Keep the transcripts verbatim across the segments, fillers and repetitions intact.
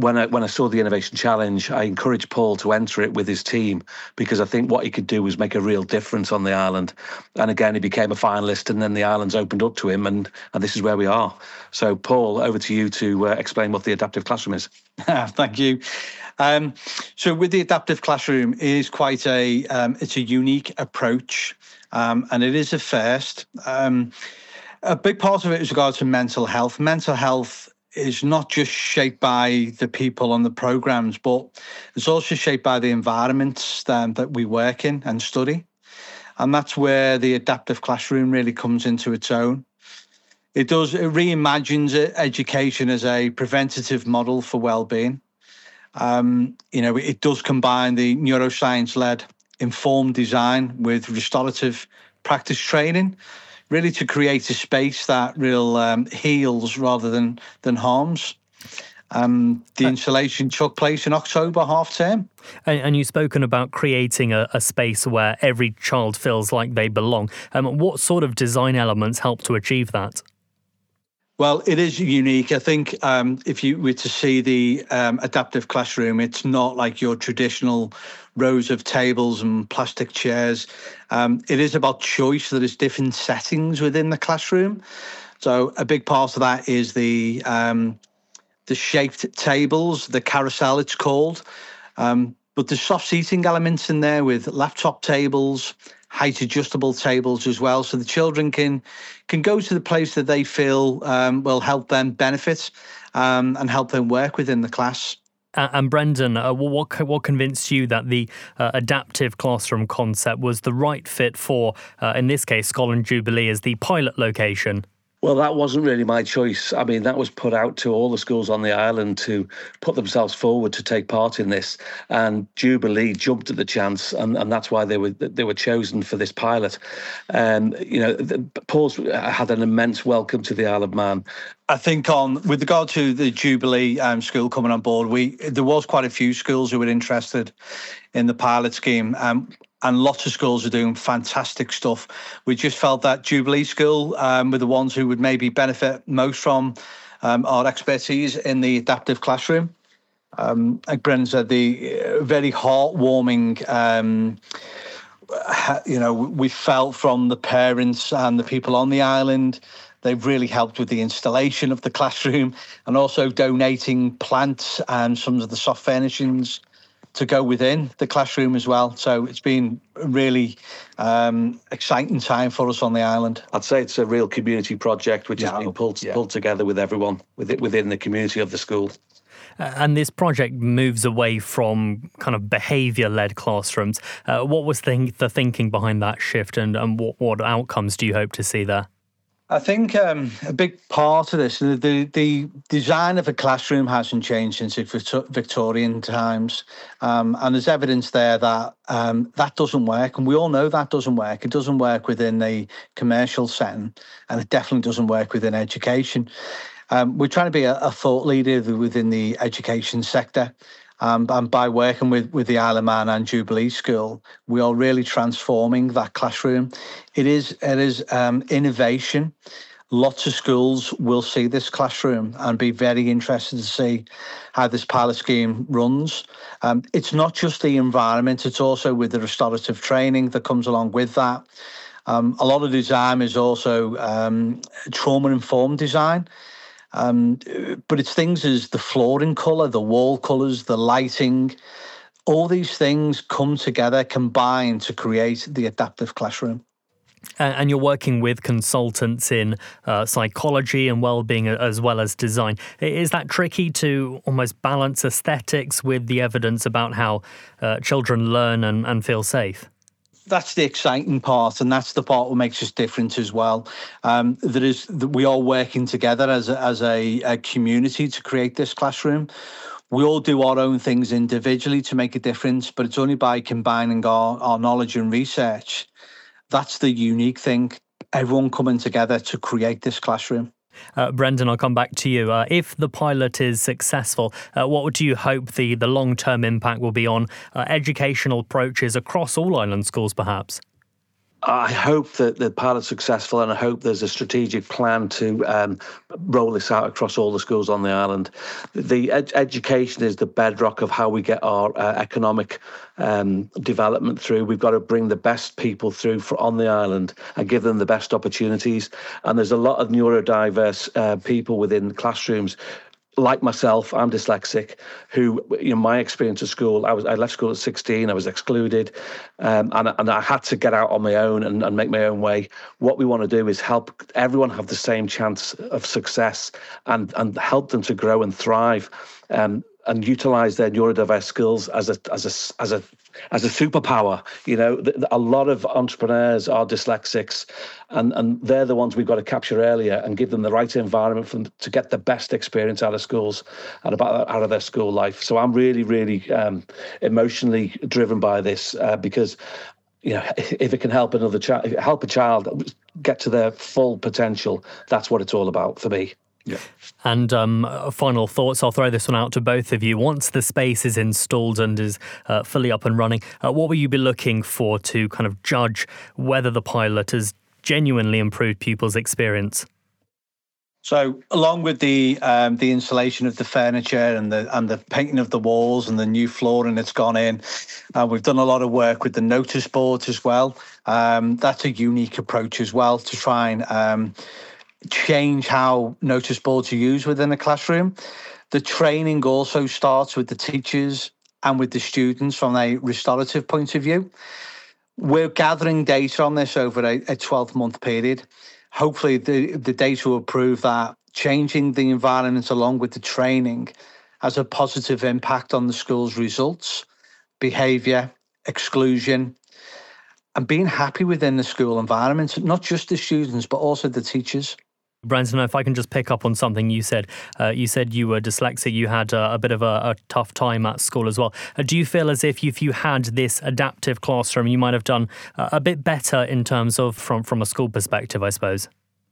when I when I saw the Innovation Challenge, I encouraged Paul to enter it with his team, because I think what he could do was make a real difference on the island. And again, he became a finalist, and then the islands opened up to him, and, and this is where we are. So, Paul, over to you to uh, explain what the adaptive classroom is. Thank you. Um, so, with the adaptive classroom, it is quite a um, it's a unique approach, um, and it is a first. Um, a big part of it is regard to mental health. Mental health is not just shaped by the people on the programs, but it's also shaped by the environments um, that we work in and study. And that's where the adaptive classroom really comes into its own. It does, it reimagines education as a preventative model for well-being. Um, you know, it does combine the neuroscience-led informed design with restorative practice training, really to create a space that real um, heals rather than than harms. Um, the installation took place in October half term. And, and you've spoken about creating a, a space where every child feels like they belong. Um, what sort of design elements help to achieve that? Well, it is unique. I think um, if you were to see the um, adaptive classroom, it's not like your traditional rows of tables and plastic chairs. Um, it is about choice. There is different settings within the classroom. So a big part of that is the um, the shaped tables, the carousel it's called. Um, but there's soft seating elements in there with laptop tables, height adjustable tables as well, so the children can can go to the place that they feel um, will help them benefit um, and help them work within the class. Uh, and Brendan, uh, what what convinced you that the uh, adaptive classroom concept was the right fit for, uh, in this case, Scotland Jubilee as the pilot location? Well, that wasn't really my choice. I mean, that was put out to all the schools on the island to put themselves forward to take part in this. And Jubilee jumped at the chance, and, and that's why they were they were chosen for this pilot. And, you know, the, Paul's had an immense welcome to the Isle of Man. I think on with regard to the Jubilee um, school coming on board, we there was quite a few schools who were interested in the pilot scheme. Um, And lots of schools are doing fantastic stuff. We just felt that Jubilee School um, were the ones who would maybe benefit most from um, our expertise in the adaptive classroom. Um, like Brendan said, the very heartwarming, um, you know, we felt from the parents and the people on the island. They've really helped with the installation of the classroom and also donating plants and some of the soft furnishings to go within the classroom as well. So it's been a really um, exciting time for us on the island. I'd say it's a real community project which yeah, has been pulled, yeah. pulled together with everyone within, within the community of the school. Uh, and this project moves away from kind of behaviour-led classrooms. Uh, what was the, the thinking behind that shift, and, and what, what outcomes do you hope to see there? I think um, a big part of this, the, the the design of a classroom hasn't changed since Victorian times. Um, and there's evidence there that um, that doesn't work. And we all know that doesn't work. It doesn't work within the commercial setting, and it definitely doesn't work within education. Um, we're trying to be a, a thought leader within the education sector. Um, and by working with, with the Isle of Man and Jubilee School, we are really transforming that classroom. It is it is um, innovation. Lots of schools will see this classroom and be very interested to see how this pilot scheme runs. Um, it's not just the environment, it's also with the restorative training that comes along with that. Um, a lot of design is also um, trauma-informed design. Um, but it's things as the flooring colour, the wall colours, the lighting, all these things come together, combine to create the adaptive classroom. And you're working with consultants in uh, psychology and well-being as well as design. Is that tricky to almost balance aesthetics with the evidence about how uh, children learn and, and feel safe? That's the exciting part, and that's the part that makes us different as well. Um, there is that we are working together as a, as a, a community to create this classroom. We all do our own things individually to make a difference, but it's only by combining our, our knowledge and research. That's the unique thing. Everyone coming together to create this classroom. Uh, Brendan, I'll come back to you. Uh, if the pilot is successful, uh, what do you hope the, the long-term impact will be on uh, educational approaches across all island schools, perhaps? I hope that the pilot's successful, and I hope there's a strategic plan to um, roll this out across all the schools on the island. The ed- education is the bedrock of how we get our uh, economic um, development through. We've got to bring the best people through for on the island and give them the best opportunities. And there's a lot of neurodiverse uh, people within classrooms. Like myself, I'm dyslexic, who, you know, my experience at school, I was I left school at sixteen, I was excluded, um, and, and I had to get out on my own and, and make my own way. What we want to do is help everyone have the same chance of success and, and help them to grow and thrive. Um, and utilize their neurodiverse skills as a as a as a as a superpower. You know, a lot of entrepreneurs are dyslexics, and and they're the ones we've got to capture earlier and give them the right environment for them to get the best experience out of schools and about out of their school life. So I'm really really um, emotionally driven by this uh, because, you know, if it can help another child, help a child get to their full potential, that's what it's all about for me. Yeah. And um, final thoughts, I'll throw this one out to both of you. Once the space is installed and is uh, fully up and running, uh, what will you be looking for to kind of judge whether the pilot has genuinely improved pupils' experience? So, along with the um, the installation of the furniture and the and the painting of the walls and the new flooring that's gone in, uh, we've done a lot of work with the notice boards as well. Um, that's a unique approach as well to try and um, change how notice boards are used within a classroom. The training also starts with the teachers and with the students from a restorative point of view. We're gathering data on this over a, a twelve-month period. Hopefully the, the data will prove that changing the environment along with the training has a positive impact on the school's results, behaviour, exclusion, and being happy within the school environment, not just the students, but also the teachers. Brenton, if I can just pick up on something you said. Uh, you said you were dyslexic, you had uh, a bit of a, a tough time at school as well. Uh, do you feel as if if you had this adaptive classroom, you might have done uh, a bit better in terms of from, from a school perspective, I suppose?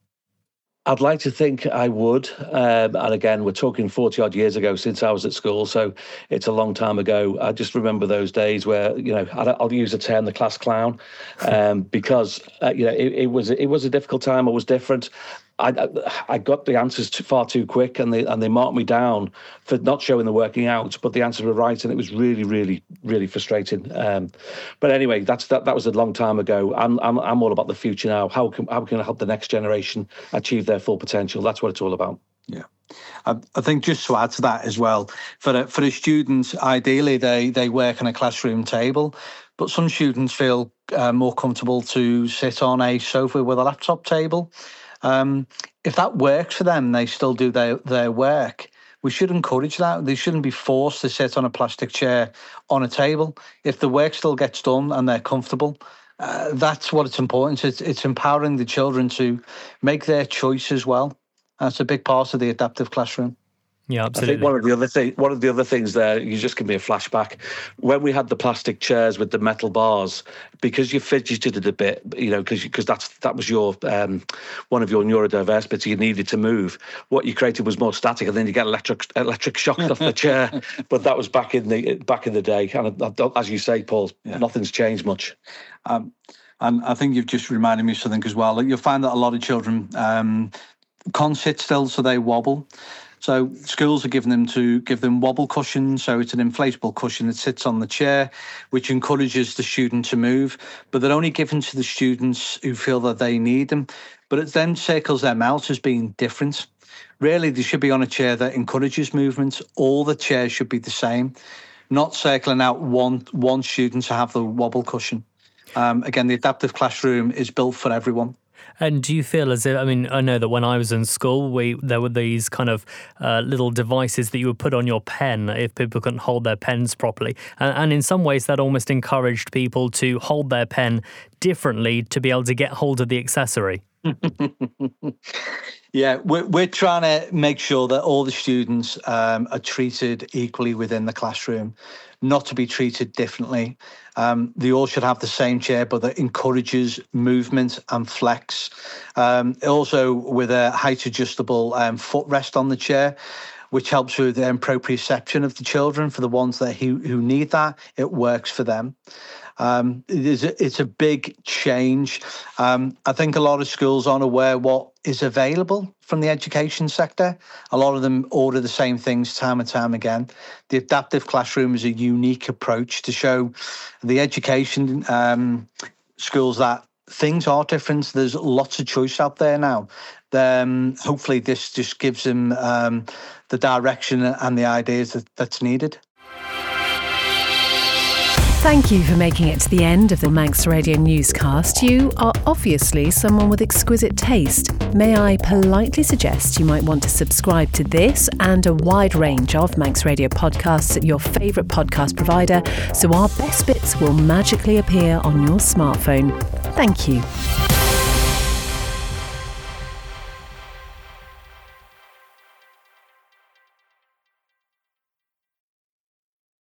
I'd like to think I would. Um, and again, we're talking forty odd years ago since I was at school. So it's a long time ago. I just remember those days where, you know, I'll use a term, the class clown, um, because, uh, you know, it, it was it was a difficult time. It was different. I, I got the answers too, far too quick, and they and they marked me down for not showing the working out, but the answers were right, and it was really, really, really frustrating. Um, but anyway, that's that. That was a long time ago. I'm I'm I'm all about the future now. How can how can I help the next generation achieve their full potential? That's what it's all about. Yeah. I, I think just to add to that as well, for the, for the students, ideally they they work on a classroom table, but some students feel uh, more comfortable to sit on a sofa with a laptop table. Um, if that works for them, they still do their, their work. We should encourage that. They shouldn't be forced to sit on a plastic chair on a table. If the work still gets done and they're comfortable, uh, that's what it's important. It's, it's empowering the children to make their choice as well. That's a big part of the adaptive classroom. Yeah, absolutely. I think one of the other thing, one of the other things there, you just give me a flashback. When we had the plastic chairs with the metal bars, because you fidgeted it a bit, you know, because because that's that was your um, one of your neurodiverse bits you needed to move. What you created was more static, and then you get electric electric shocks off the chair. But that was back in the back in the day, and as you say, Paul, yeah. Nothing's changed much. Um, and I think you've just reminded me of something as well. You'll find that a lot of children um, can't sit still, so they wobble. So schools are giving them to give them wobble cushions. So it's an inflatable cushion that sits on the chair, which encourages the student to move. But they're only given to the students who feel that they need them. But it then circles them out as being different. Really, they should be on a chair that encourages movement. All the chairs should be the same, not circling out one one student to have the wobble cushion. Um, again, the adaptive classroom is built for everyone. And do you feel as if, I mean, I know that when I was in school, we there were these kind of uh, little devices that you would put on your pen if people couldn't hold their pens properly. And, and in some ways, that almost encouraged people to hold their pen differently to be able to get hold of the accessory. Yeah, we're, we're trying to make sure that all the students um, are treated equally within the classroom, not to be treated differently. Um, they all should have the same chair, but that encourages movement and flex. Um, also with a height adjustable um, footrest on the chair, which helps with the proprioception of the children. For the ones that who, who need that, it works for them. Um, it is a, it's a big change. Um, I think a lot of schools aren't aware what is available from the education sector. A lot of them order the same things time and time again. The adaptive classroom is a unique approach to show the education um, schools that things are different. There's lots of choice out there now. Um, hopefully this just gives them um, the direction and the ideas that, that's needed. Thank you for making it to the end of the Manx Radio newscast. You are obviously someone with exquisite taste. May I politely suggest you might want to subscribe to this and a wide range of Manx Radio podcasts at your favourite podcast provider, so our best bits will magically appear on your smartphone. Thank you.